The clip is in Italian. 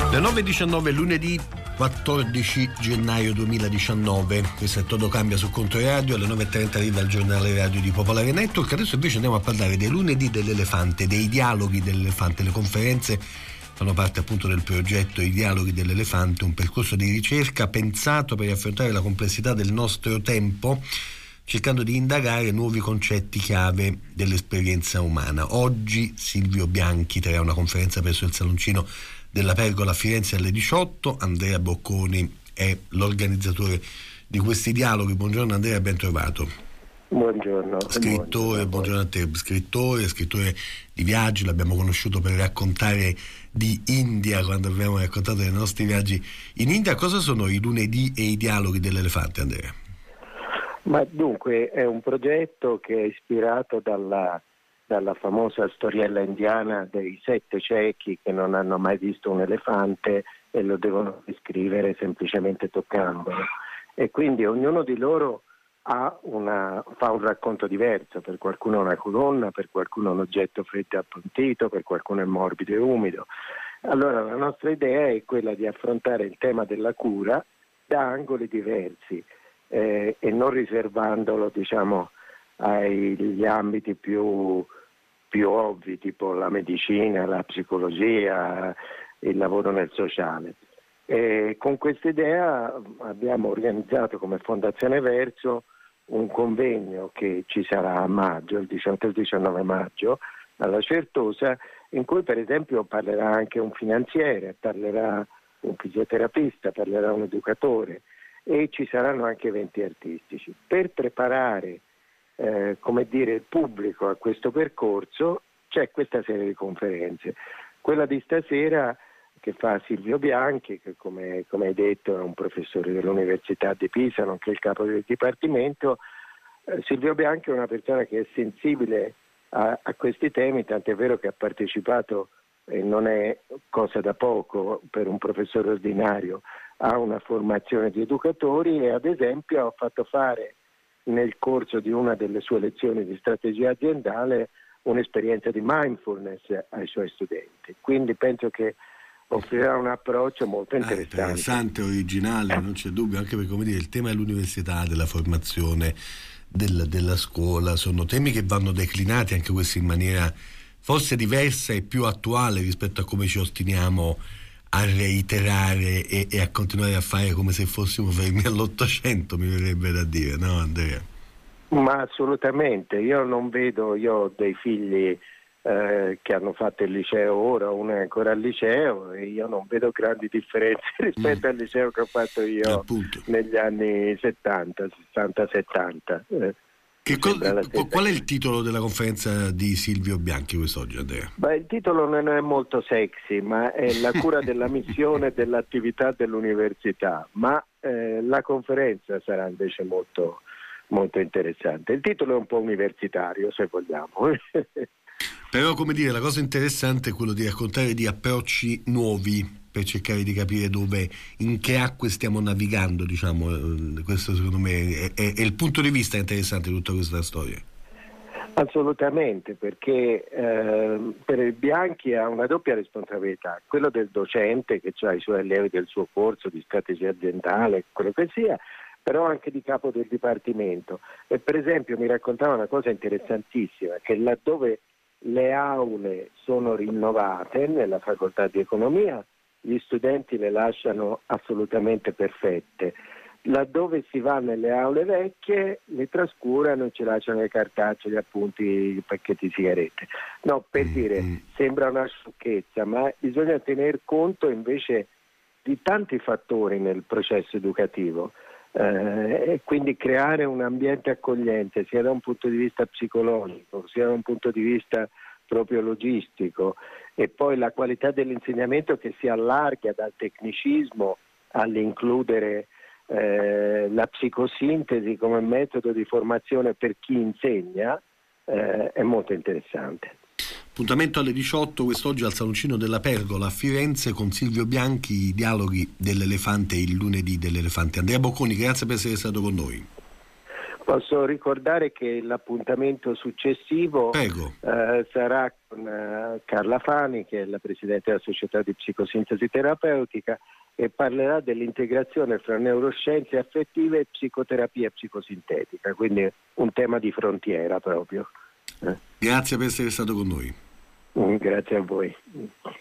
Le 9.19 lunedì 14 gennaio 2019, questo è Todo Cambia su Controradio, alle 9.30 arriva il giornale radio di Popolare Network. Adesso invece andiamo a parlare dei lunedì dell'elefante, dei dialoghi dell'elefante. Le conferenze fanno parte appunto del progetto I dialoghi dell'elefante, un percorso di ricerca pensato per affrontare la complessità del nostro tempo, cercando di indagare nuovi concetti chiave dell'esperienza umana. Oggi Silvio Bianchi terrà una conferenza presso il saloncino della Pergola a Firenze alle 18. Andrea Bocconi è l'organizzatore di questi dialoghi. Buongiorno Andrea, ben trovato. Buongiorno. Scrittore, buongiorno a te. Scrittore di viaggi, l'abbiamo conosciuto per raccontare di India, quando abbiamo raccontato dei nostri viaggi in India. Cosa sono i lunedì e i dialoghi dell'elefante, Andrea? Ma dunque è un progetto che è ispirato dalla famosa storiella indiana dei 7 ciechi che non hanno mai visto un elefante e lo devono descrivere semplicemente toccandolo, e quindi ognuno di loro fa un racconto diverso. Per qualcuno è una colonna, per qualcuno è un oggetto freddo e appuntito, per qualcuno è morbido e umido. Allora la nostra idea è quella di affrontare il tema della cura da angoli diversi, e non riservandolo, diciamo, agli ambiti più ovvi, tipo la medicina, la psicologia, il lavoro nel sociale. E con questa idea abbiamo organizzato come Fondazione Verso un convegno che ci sarà a maggio, il 18 e il 19 maggio, alla Certosa, in cui per esempio parlerà anche un finanziere, parlerà un fisioterapista, parlerà un educatore, e ci saranno anche eventi artistici. Per preparare il pubblico a questo percorso c'è questa serie di conferenze. Quella di stasera che fa Silvio Bianchi, che come hai detto è un professore dell'Università di Pisa, nonché il capo del dipartimento. Silvio Bianchi è una persona che è sensibile a questi temi, tant'è vero che ha partecipato, e non è cosa da poco per un professore ordinario, a una formazione di educatori, e ad esempio ha fatto fare nel corso di una delle sue lezioni di strategia aziendale un'esperienza di mindfulness ai suoi studenti. Quindi penso che offrirà un approccio molto interessante. Interessante, originale, non c'è dubbio, anche perché, come dire, il tema dell'università, della formazione, della scuola, sono temi che vanno declinati anche questi in maniera forse diversa e più attuale rispetto a come ci ostiniamo a reiterare e a continuare a fare come se fossimo fermi all'Ottocento, mi verrebbe da dire, no Andrea? Ma assolutamente, io ho dei figli che hanno fatto il liceo ora, uno è ancora al liceo, e io non vedo grandi differenze rispetto al liceo che ho fatto io negli anni 70, 60, 70. Qual è il titolo della conferenza di Silvio Bianchi quest'oggi, Andrea? Il titolo non è molto sexy, ma è la cura della missione e dell'attività dell'università, ma la conferenza sarà invece molto, molto interessante. Il titolo è un po' universitario, se vogliamo. Però, come dire, la cosa interessante è quello di raccontare di approcci nuovi per cercare di capire in che acque stiamo navigando, diciamo. Questo secondo me è il punto di vista interessante di tutta questa storia. Assolutamente, perché per il Bianchi ha una doppia responsabilità, quello del docente che ha i suoi allievi del suo corso di strategia aziendale, quello che sia, però anche di capo del dipartimento. E per esempio mi raccontava una cosa interessantissima, che laddove le aule sono rinnovate nella facoltà di economia, gli studenti le lasciano assolutamente perfette. Laddove si va nelle aule vecchie le trascurano e ci lasciano le cartacce, gli appunti, i pacchetti di sigarette. No, per dire, sembra una sciocchezza, ma bisogna tener conto invece di tanti fattori nel processo educativo, e quindi creare un ambiente accogliente sia da un punto di vista psicologico sia da un punto di vista proprio logistico, e poi la qualità dell'insegnamento che si allarga dal tecnicismo all'includere la psicosintesi come metodo di formazione per chi insegna, è molto interessante. Appuntamento alle 18 quest'oggi al saloncino della Pergola a Firenze con Silvio Bianchi, i dialoghi dell'elefante, il lunedì dell'elefante. Andrea Bocconi, grazie per essere stato con noi. Posso ricordare che l'appuntamento successivo sarà con Carla Fani, che è la Presidente della Società di Psicosintesi Terapeutica, e parlerà dell'integrazione fra neuroscienze affettive e psicoterapia psicosintetica, quindi un tema di frontiera proprio. Grazie per essere stato con noi. Grazie a voi.